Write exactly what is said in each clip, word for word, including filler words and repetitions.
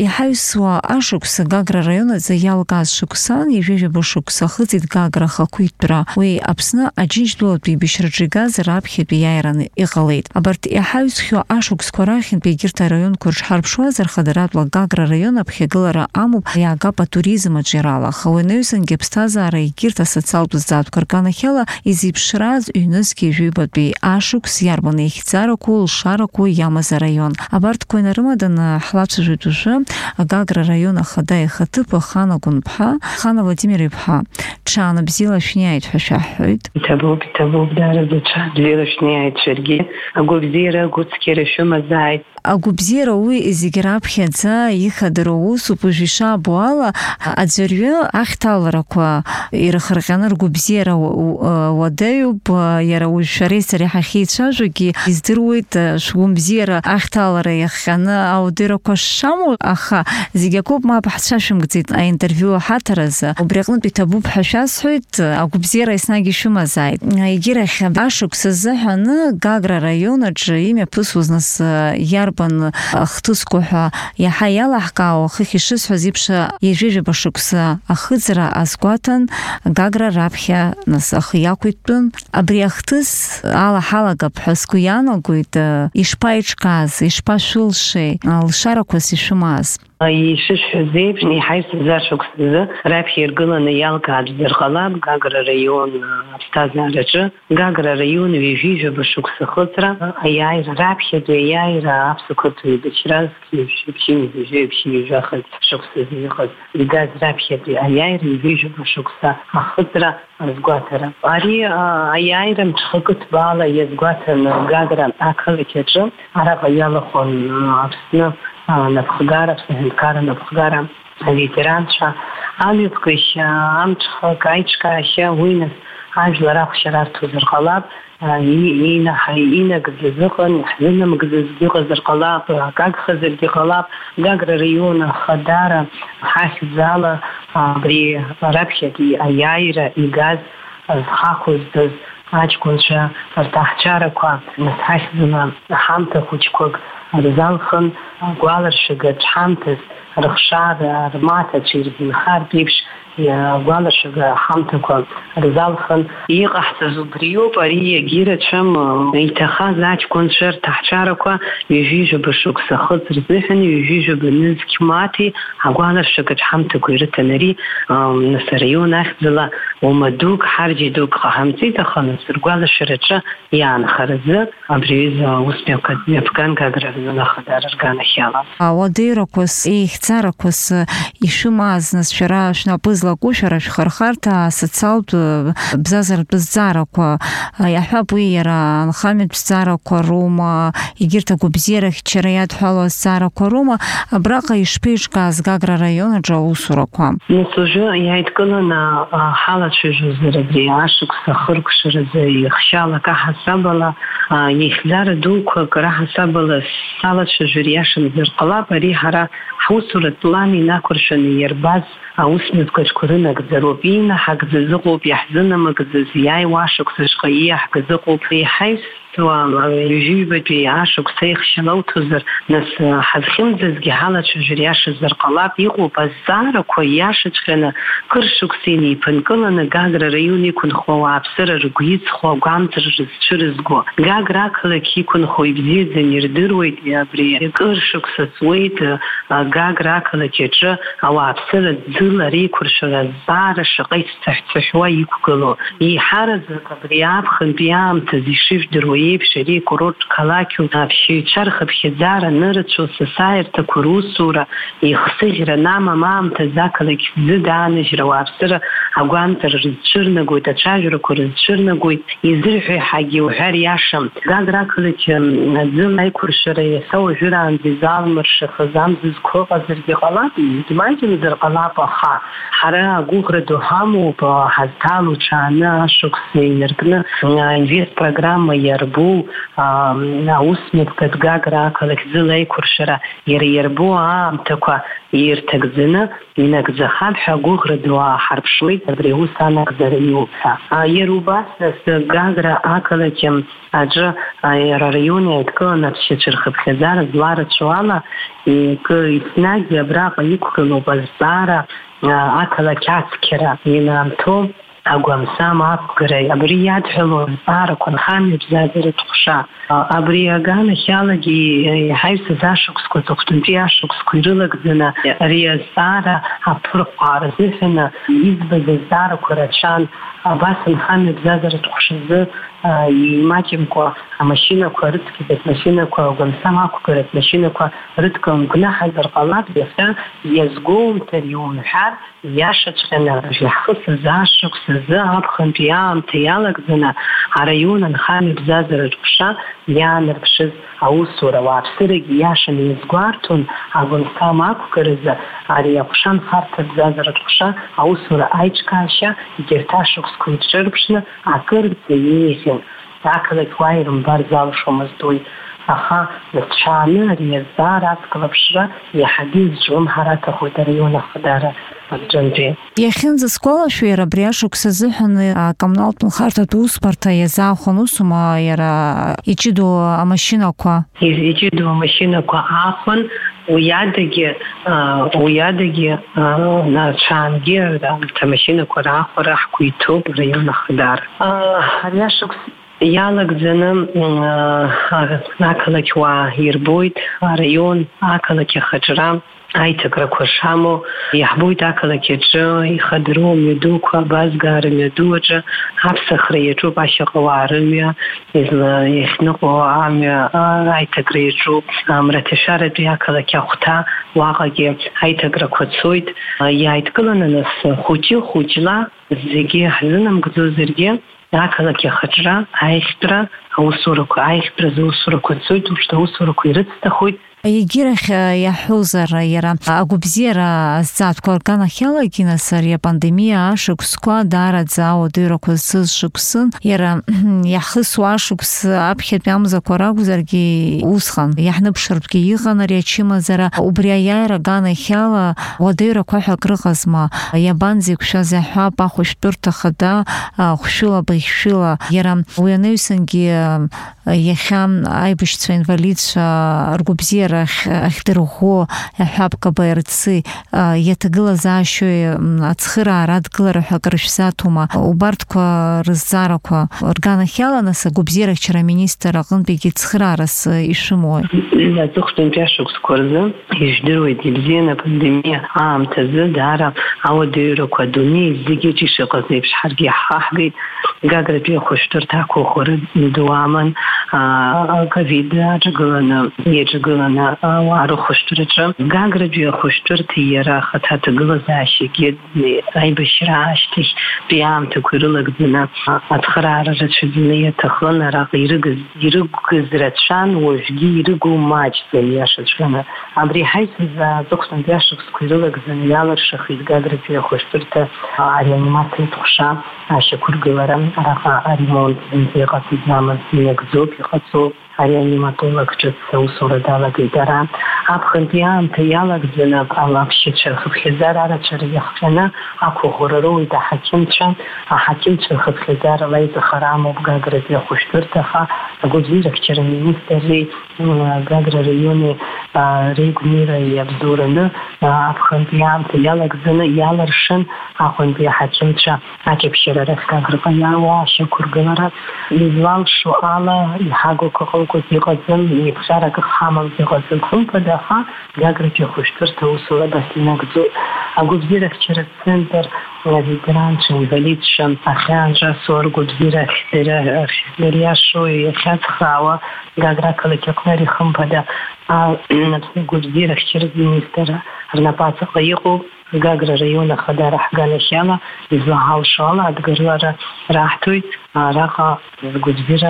иҳаҩсуа ашықәса Гагра араион аҿы иалгаз шықәсан ижәижәаба шықәса хыҵит Гагра ахақәиҭтәра. Уи Аԥсны Аџьынџьтәылатәи еибашьраҿы игаз раԥхьатәи иааираны иҟалеит. Абарҭ иҳаҩсхьоу ашықәсқәа рахьынтәи егьырҭ араионқәа рыҽҳарԥшуазар хадаратәла Гагра араион аԥхьагылара амоуп иаагап атуризм аҿиарала. Аха уи анаҩсангьы аԥсҭазаара егьырҭ асоциалтә зҵаатәқәа рганахьала изеиԥшраз ҩнызқьи ижәибатәи ашықәс иарбан ихьӡарақәа, лшарақәа иамаз араион. Абарҭқәа инарымаданы ҳлацәажәоит ушәы Гагра араион ахада ихаҭыԥ Хана Гәынԥҳа, Хана Владимир иԥҳа. Ҽааны бзиала шәниааит ҳәа шәаҳҳәоит. Иҭабуп, иҭабуп, даараӡа ҽааны бзиала шәниааит шәаргьы. Агәабзиара, агәыцқьара шәымазааит. Агәыбзиара уи зегьы раԥхьаӡа ихадара усуп. Уажә ишаабо ала аӡәырҩы ахьҭаларақәа ирахырҟьаны ргәыбзиара уадаҩуп. Иара уажә шәареи сареи ҳахьеицәажәогьы издыруеит шәгәымбзиара ахьҭалара иахҟьаны аудырақәа шамоу, аха зегьы акоуп мап ҳцәашәымгӡеит аинтервиу аҳаҭаразы. Убри аҟнытә иҭабуп ҳәа шәасҳәоит, агәыбзиара еснагь ишәымазааит. Егьирахь ашықәс азыҳәаны Гагра араион аҿы имҩаԥысуаз нас иарбан хҭысқәа ҳәа иаҳа иалаҳкаауа хыхь ишысҳәаз еиԥш ижәижәаба шықәса ахыҵра азгәаҭан Гагра раԥхьа нас ахы иақәиҭтәын. Абри ахҭыс алаҳалагап ҳәа сгәы иаанагоит. Ишԥаиҿкааз, ишԥашәылшеи, лшарақәас ишәымаз? Ишышәҳәаз еиԥш иҳаҩсыз ашықәсазы раԥхьа иргыланы иалгаазар ҟалап Гагра араион аԥсҭазаараҿы. Гагра араион ҩажәижәаба шықәса хыҵра аиааира раԥхьатәи аиааира аԥсуа-қырҭуа еибашьра ԥшьынҩажәа-ԥшьынҩажәахаз шықәсазы иҟаз игаз раԥхьатәи аиааира ҩажәижәаба шықәса ахыҵра азгәаҭара. Ари аиааира мҽхакы ҭбаала иазгәаҭан Гагра ақалақь аҿы араҟа иалахәын Аԥсны напхгара, Аԥсныҳәынҭқарра напхгара аветеранцәа амҩаԥгашьа, амҽхак, аиҿкаашьа, уи нас ажәлар ахәшьара арҭозар ҟалап. Инагӡаз ыҟан, иаҳзынамгӡаз ыҟазар ҟалап, акагхазаргьы ҟалап. Гагра араион ахадара ҳахьӡала абри раԥхьатәи аиааира игаз зхахәыздаз аҷкәынцәа рҭаҳчарақәа нас ҳахьӡала ҳамҭа хәыҷқәак рзалхын, гәаларшәагаҿ ҳамҭас рыхшара, рмаҭацәа ирзынхартә еиԥш гәаларшәага ҳамҭақәа рзалхын. Иҟаҳҵаз убриоуп, ари иагьирацәам иҭахаз аҷкәынцәа рҭаҳчарақәа ҩажәижәаба шықәса хыҵ рзыҳәан ҩажәижәаба нызқь маҭи агәаларшәагаҿ ҳамҭақәа ирыҭан. Ари нас араион ахьӡала уама дук, ҳарџьи дук ҟаҳамҵеит, аха нас ргәалашәараҿы иаанхаразы абри аҩыза ус мҩаԥган Гагра араион ахадара рганахьала. Ауадеирақәас, еихьӡарақәас ишәымаз нас шәара шәнапы злаку, шәара шәхырхарҭа асоциалтә бзазаратә зҵаарақәа иаҳҳәап, уи иара анхамҩатә зҵаарақәа роума, егьырҭ агәабзиара хьчара иадҳәало азҵаарақәа роума. Абраҟа ишԥеиҿкааз Гагра араион аҿы аусурақәа? Нас уажәы иааидкыланы ҳалацәажәозар абри ашықәс ахыркәшаразы ихшьалак аҳасабала ихьӡара дуқәак раҳасабала салацәажәар иашамзар ҟалап. Ари ҳара ҳусуратә план инақәыршәаны иарбаз аусмҩаԥгатәқәа рынагӡароуп. Инаҳагӡаз ыҟоуп, иаҳзынамыгӡаз иааиуа ашықәсаҿҟа ииаҳгаз ыҟоуп. Иҳаҩсуа ҩажәижәабатәи ашықәса ихшьала ауҭозар, нас ҳазхьымӡазгьы ҳалацәажәар иашазар ҟалап. Иҟоуп азҵаарақәа иашаҵәҟьаны кыр шықәса инеиԥынкыланы Гагра араион иқәынхо ауааԥсыра ргәы иҵхо агәамҵра рызцәырызго. Гагра ақалақь иқәынхо ибзиаӡаны ирдыруеит. Абри кыр шықәса ҵуеит Гагра ақалақь аҿы ауааԥсыра ӡыла реиқәыршәара азҵаара шаҟа ицәцаҳәцаҳәуа иқәгыло. Иҳараӡак абри аԥхынтәи аамҭаз ишыжәдыруа еиԥш ари акурорттә қалақьуп аԥшьаҩцәа рхыԥхьаӡара анырацәоу асасааирҭақәа русура ихсыӷьра намам аамҭаз ақалақь ӡыда аанажьра ауааԥсыра агәамҵра рызцәырнагоит, ацәажәарақәа рызцәырнагоит. Изырҳәо иаҳагьы иуҳәар иашам. Гагра ақалақь ӡыла аиқәыршәара иаса уажәраанӡа изаалмыршахаз амзызқәа ыҟазаргьы ҟалап, измаҷымзар ҟалап, аха ҳара агәыӷра ду ҳамоуп ҳазҭало ҽааны ашықәс инаркны инвестпрограмма иарбо иарбу аусмҩаԥгатә Гагра ақалақь зылаиқәыршара иара иарбу аамҭақәа ирҭагӡаны инагӡахап ҳәа гәыӷра ду ааҳарԥшуеит абри аус анагӡара иуца. Иара убас Гагра ақалақь аҿы иара араион иааидкыланы аԥсшьацәа рхыԥхьаӡара зларацәоу ала еснагь абраҟа иқәгылоуп азҵаара ақалақь ацқьара инаамҭоу агәамсам ақәгара абри иадҳәалоу азҵаарақәа нхамҩаԥгатәратә ҟәша абри аганахь алагьы иҳаҩсыз ашықәсқәа аҵыхәтәантәи ашықәсқәа ирылагӡаны ари азҵаара аԥырҟаа рзыҳәаны избаз азҵаарақәа рацәан абас нхамҩаԥгатәратә ҟәшазы имаҷымкәа амашьынақәа рыцқьатәи машьынақәа агәамсам ақәгаратә машьынақәа рыдкыланы гәнаҳазар ҟалап иахьа иазгәоумҭар иумҳәар иашаҵәҟьаны иаҳхысыз ашықәс азы аԥхынтәи аамҭа иалагӡаны араион анхамҩаԥгатәратә ҟәша иаанарԥшыз аусура ауааԥсырагьы иашаны иазгәарҭон агәамсам ақәгаразы ари аҟәша нхарҭабгатәратә ҟәша аусура аиҿкаашьа егьырҭ ашықәсқәа ирҿырԥшны акырӡа еиӷьын ақалақь уа ирымбар залшомызт уи. Аха зыҭшааны ари азҵаара ацклаԥшра иаҳагьы изҿлымҳар аҭахуеит араион ахадара аҿынтәи. Иахьынӡасгәалашәо иара абри ашықәс азыҳәан акоммуналтә нхарҭатә усбарҭа иазаахәон усума иара иҷыдоу амашьынақәа? Иҷыдоу амашьынақәа аахәон уиадагьы уиадагьы ҽаангьы арҭ амашьынақәа раахәара ҳгәы иҭоуп араион ахадара. Ари ашықәс иалагӡаны ақалақь уаа ирбоит араион ақалақь ахаҿра аиҭакрақәа шамоу иаҳбоит ақалақь аҿы ихадыру амҩадуқәа абазгаара амҩаду аҿы аԥсахра иаҿуп ашьаҟауаа рымҩа иахьныҟоу амҩа аиҭакра иаҿуп мраҭашәаратәи ақалақь ахәҭа уаҟагьы аиҭакрақәа цоит иааидкыланы нас хәыҷы хәыҷла зегьы ҳзынамгӡозаргьы ақалақь ахаҿра аихтәра аусурақәа аихтәразы аусурақәа цоит ушҭ аусурақәа ирыцҭахоит. Егьирахь иаҳҳәозар иара агәабзиара азҵаатәқәа рганахь иалагьы нас ари апандемиа ашықәсқәа даараӡа ауадаҩрақәа зцыз шықәсын иара иаҳхысуа ашықәс аԥхьатәи амзақәа ракәзаргьы усҟан иаҳныԥшыртәгьы иҟан ари ачымазара убри аиааира аганахь ала уадаҩрақәа ҳәа акрыҟазма иабанӡеиқәшәаз аҳәап ахәышәтәырҭа хада хәшәыла быӷьшәыла иара уи анаҩсангьы иахьа аибашьцәа инвалидцәа ргәабзиара ахьдырӷәӷәо аҳәап кабаерцы иаҭагылазаашьои ацхыраара адкылара ҳәа акры шәзаҭома убарҭқәа рызҵаарақәа рганахь ала нас агәабзиарахьчара аминистр аҟынтәигьы цхыраарас ишәымои? Аҵыхәтәантәи ашықәсқәа рзы ижәдыруеит ибзианы апандемиа аамҭазы даара ауадаҩрақәа адунеи зегьыҿ ишыҟаз еиԥш ҳаргьы иаҳхаҳгеит. Гагратәи ахәышәтәырҭа ақәыӷәӷәара ду аман ковид аҿагыланы иаҿагыланы ауаа рыхәышәтәраҿы Гагратәи ахәышәтәырҭа иара ахаҭа аҭагылазаашьагьы аибашьра ашьҭахьтәи аамҭақәа ирылагӡаны ацхыраара рацәаӡаны иаҭахын араҟа ирыгыз рацәан уажәгьы ирыгу маҷӡан иашаҵәҟьаны. Абри ҳаҩсыз аҵыхәтәантәи ашықәсқәа ирылагӡаны иалыршахит Гагратәи ахәышәтәырҭа ареанимациатә ҟәша ашьақәыргылара араҟа аремонт зынӡа иҟаҵаӡамыз иагӡоуп иҟаҵоуп ареаниматолог ҿыц аусура далагеит ара аԥхынтәи аамҭа иалагӡаны аԥсшьацәа рхыԥхьаӡара арацәара иахҟьаны ақәыӷәӷәара роуит аҳақьымцәа аҳақьымцәа рхыԥхьаӡара лаиҵахара амоуп Гагратәи ахәышәтәырҭа аха агәабзиарахьчара аминистрри Гагра раиони реигәнира иабзоураны аԥхынтәи аамҭа иалагӡаны иалыршын аҟынтәи аҳақьымцәа аҷаԥшьара рахь Гаграҟа иаауа ашьақәыргылара излалшо ала иҳагоуқәа ҟалкәаз иҟаӡам еиқәшарак ҳамамз иҟаӡам хымԥада аха Гагратәи ахәышәтәырҭа аусура абас инагӡоуп. Агәабзиарахьчара центр ветеранцәа инвалидцәа ахьаанҿасуа ргәабзиара иариашо иахьаҵхаауа Гагра ақалақь аҟны ари хымԥада агәабзиарахьчара министр рнапаҵаҟа иҟоуп. Гагра раион ахадара ҳганахь ала излаҳалшо ала адгырлара раҳҭоит араҟа згәабзиара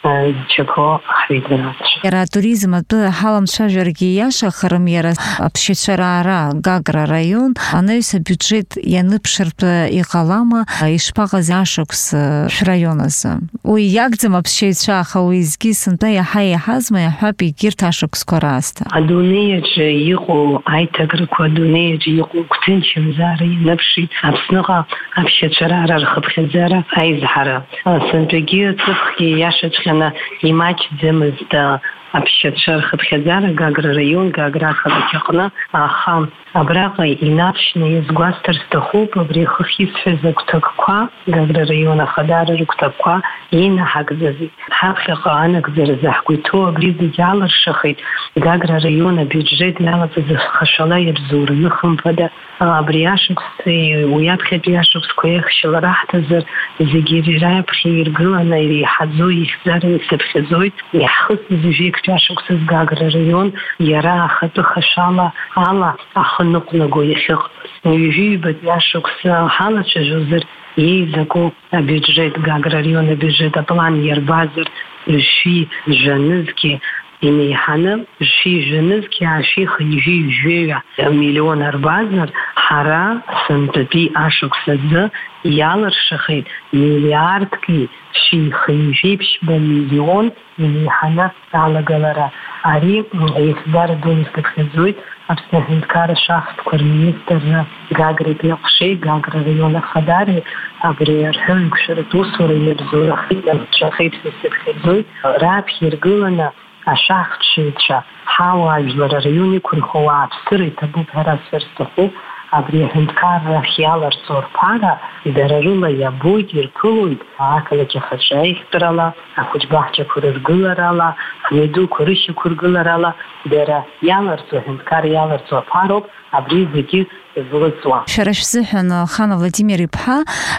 чего хвидерат. Иара туризм атәы ҳаламцәажәаргьы ииашахарым, иара аԥсшьацәара ара Гагра раион анаҩс абиуџьет ианыԥшыртә иҟалама, ишԥаҟаз ашықәс шәраион азы? Уи иагӡам аԥсшьаҩцәа, аха уеизгьы сынтәа иаҳа иаҳазма иаҳҳәап егьырҭ ашықәсқәа раасҭа. Адунеиаҿы иҟоу аиҭакрақәа, адунеиаҿы иҟоу гәҭынчымзаара ианыԥшит Аԥсныҟа аԥсшьацәара ара рхыԥхьаӡара аизҳара. Сынтәагьы ҵыԥхгьы иашаҵәҟьаны имаҷӡамызт аԥсшьацәа рхыԥхьаӡара Гагра раион, Гагра ақалақь аҟны, аха абраҟа инаԥшьны иазгәасҭар сҭахуп абри ахыхь исҳәаз агәҭакқәа, Гагра раион ахадара рыгәҭакқәа инаҳагӡази. Ҳаԥхьаҟа анагӡаразы ҳгәы иҭоу абри зегьы алыршахеит Гагра раион абиуџьет иалаҵаз хашала иабзоураны хымԥада. Абри ашықәси уи аԥхьатәи ашықәсқәа еихшьала раҳҭазар зегьы раԥхьа иргыланы иреиҳаӡоу ихьӡара исыԥхьаӡоит. Иаҳхысыз ҩеиктәи ашықәсаз Гагра раион иара ахатәы хашала ала ахныҟәнаго иахьыҟаз. Ҩажәи-ҩбатәи ашықәс ҳалацәажәозар еизаку абиуџьет Гагра раион абиуџьет аплан иарбазар ҩажәи жәанызгьы инеиҳаны ҩажәи жәанызгьы аашәиха ҩажәи жәҩа миллион арбазар ҳара сынтәатәи ашықәс азы иалыршахеит миллиардки шәиха ҩажәи ԥшьба миллион инеиҳаны алагалара. Ари ихьӡара дуны исыԥхьаӡоит Аԥсны аҳәынҭқарра шахтқәа рминистр Гагратәи аҟәшеи, Гагра раион ахадари абри арҳәыҩқәшәаратә усура иабзоурахеит, ианцәахеит ҳәа исыԥхьаӡоит. Раԥхьа иргыланы ашахтшыҩцәа ҳауаажәлар араион иқәырхуа ауааԥсыра иҭабуп ҳәа сҭахуп. Абри аҳәынҭқаррахь иаларҵо рԥара дара рыла иабоит, ирԥылоит ақалақь ахаҿы аихтәрала, ахәыҷбаҳчақәа рыргыларала, ҳмҩадуқәа рышьақәыргыларала дара иаларҵо, аҳәынҭқарра иаларҵо аԥароуп абри зегьы злыҵуа. Шәара шәзыҳәан Хана Владимир иԥҳа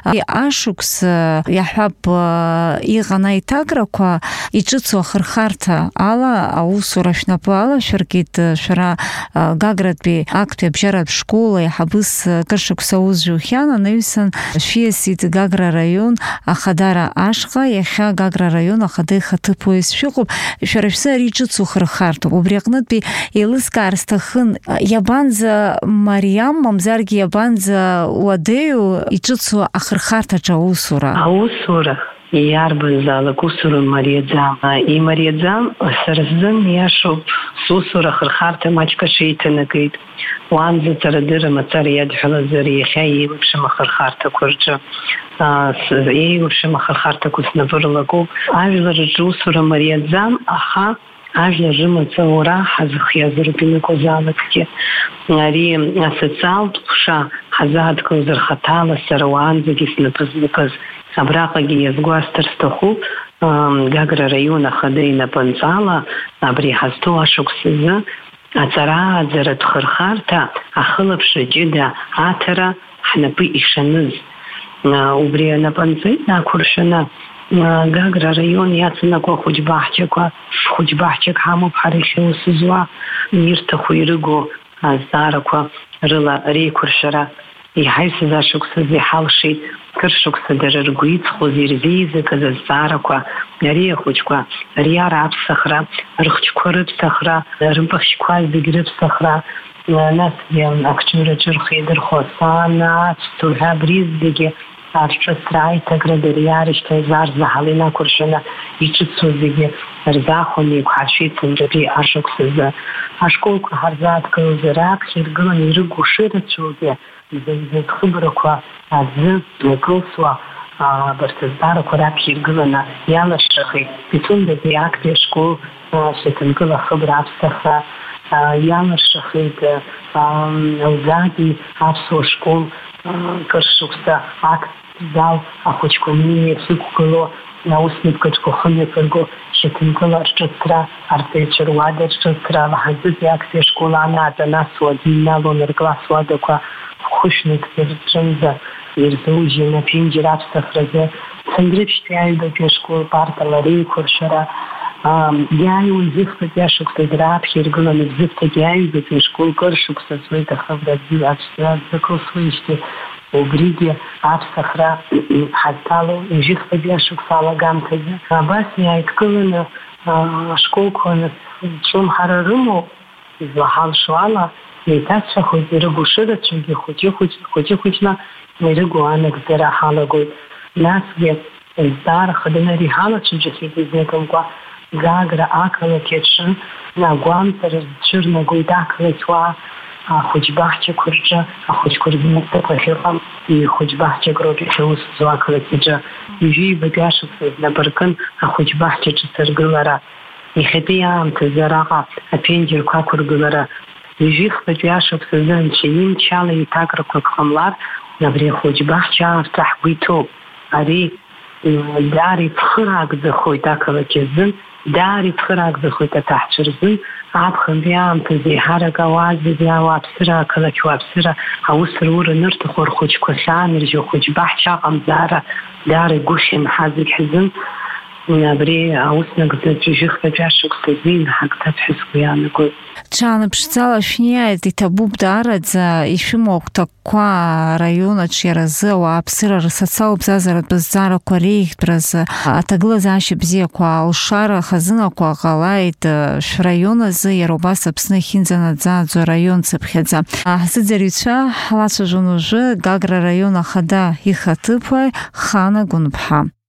ашықәс иаҳҳәап иҟан аиҭакрақәа иҿыцу ахырхарҭа ала аусура шәнапы алашәыркит. Шәара Гагратәи актәи абжьаратә школа иаҳабыс кыршықәс аус жәухьан, анаҩсан шәиасит Гагра раион ахадара ашҟа, иахьа Гагра раион ахада ихаҭыԥ уаҩыс шәыҟоуп. Шәара шәзы ари иҿыцу хырхарҭоуп. Убри аҟнытәи еилызкаар сҭахын, иабанӡа Мариам мамзаргьы иабанӡа уадаҩу иҿыцу ахырхарҭаҿы аусура? Аусура иарбанзаалак усура мариаӡам. Имариаӡам сара сзын иашоуп сусура ахырхарҭа маҷк аҽеиҭанакит. Уаанӡа ҵарадырра мацара иадҳәалазар иахьа еиуеиԥшым ахырхарҭақәа рҿы еиуеиԥшым ахырхарҭақәа снапы рылакуп. Ажәлар рҿы усура мариаӡам, аха ажәлар рымаҵура ҳазхиазароуп инаҟәызаалакгьы. Ари асоциалтә ҟәша ҳазааҭгылозар хаҭала сара уаанӡагьы снапы-знапыз. Абраҟагьы иазгәасҭар сҭахуп Гагра раион ахада инапынҵала абри ҳазҭоу ашықәс азы аҵара-ааӡаратә хырхарҭа ахылаԥшра ҷыда аҭара ҳнапы ишаныз. Убри анапынҵа инақәыршәаны Гагра раион иацанакуа хәыҷбаҳчақәа, хәыҷбаҳчак ҳамоуп ҳара иахьаус зуа, ирҭаху ирыгу азҵаарақәа рыла реиқәыршәара иҳаҩсыз ашықәс азы иҳалшеит. Кыршықәса дара ргәы иҵхоз ирзеизакыз азҵаарақәа ари ахәыҷқәа риара аԥсахра, рыхчқәа рыԥсахра, рымпахьшьқәа зегьы рыԥсахра, насгьы акҿыҩраҿы рхеидырхо асаана, ацәцу ҳәа абри зегьы арҿыцра аиҭакра дара иаарышьҭыз арзаҳал инақәыршәаны иҿыцу зегьы рзаахәаны иқәҳаршәеит сынтәатәи ашықәс азы. Ашколқәа ҳарзааҭгылозар раԥхьа иргыланы ирыгу шырацәоугьы зыӡхыбрақәа азы кылсуа абарҭ азҵаарақәа раԥхьа иргыланы иалашахеит. Пицундатәи актәи ашкол шьаҭанкыла хыбра аԥсахра иалашахеит. Лзаатәи аԥсуа школ кыршықәса акт зал ахәыҷқәа мнениа иқәгыло аусмҩаԥгаҿқәа хымҩаԥырго шьаҭанкыла рҿыцра, арҵаҩцәа руада рҿыцра, лаҳазытәи актәи ашкол анааҵ анасуа иналон ркласс уадақәа хәышәныкгьы рҿынӡа ирзаужьын аԥенџьыр аԥсахразы Цандрыԥшьтәи аҩбатәи ашкол партала реиқәыршәара иааиуан зыхәбатәи ашықәсаз раԥхьа иргыланы зыхәбатәи аҩбатәи ашкол кыршықәса цоит ахыбра аӡы кылсуеижьҭеи убригьы аԥсахра ҳазҭало ижьыхтәи ашықәсала агамҭазы. Абас иааидкыланы ашколқәа ҿлымҳара рымоуп, излаҳалшо ала еиҭацәахоит ирыгу-шырацәагьы хәыҷы-хәыҷны ирыгу анагӡара ҳалагоит. Насгьы зҵаара хаданы ари ҳалацәажәахьеит изныкымкәа Гагра ақалақь аҿы агәамҵара зцәырнагоит ақалақьуаа ахәыҷбаҳчақәа рҿы, ахәыҷқәа рзынасыԥ ахьыҟам ихәыҷбаҳчак роуп иахьаусӡо ақалақь аҿы. Ҩажәибатәи ашықәса знапыркын ахәыҷбаҳча ҿыцыргылара, иахьатәи аамҭазы араҟа аԥенџьырқәа ақәыргылара, ҩажәихтәи ашықәсазы анцәа имчала еиҭакрақәак ҟамлар, абри ахәыҷбаҳча аамҭа ҳгәы иҭоуп. Ари даара иԥхыраагӡахоит ақалақь азын, даара иԥхыраагӡахоит аҭаҳцәа рзын, аԥхынтәи аамҭазы еиҳарак ауаазызи ауааԥсыра, ақалақь уааԥсыра аус рура анырҭаху рхәыҷқәа хьааныржьо ахәыҷбаҳча аҟамҵара даара игәышьамҳа зегь ҳзын абри ауснагӡатә ижьыхтәи ашықәсазы инҳагӡап ҳәа сгәы иаанагоит. Ҽаанԥшӡала шәниааит, иҭабуп даараӡа ишәымоу агәҭакқәа араион аҿы иаразы ауааԥсыра рсоциалтә бзазаратә зҵаарақәа реиӷьтәразы аҭагылазаашьа бзиақәа алшара хазынақәа ҟалааит шәраион азы, иара убас Аԥсны ахьынӡанаӡааӡо араион цыԥхьаӡа. Ҳзыӡырҩцәа ҳлацәажәон уажәы Гагра араион ахада ихаҭыԥуаҩ Хана Гәынԥҳа.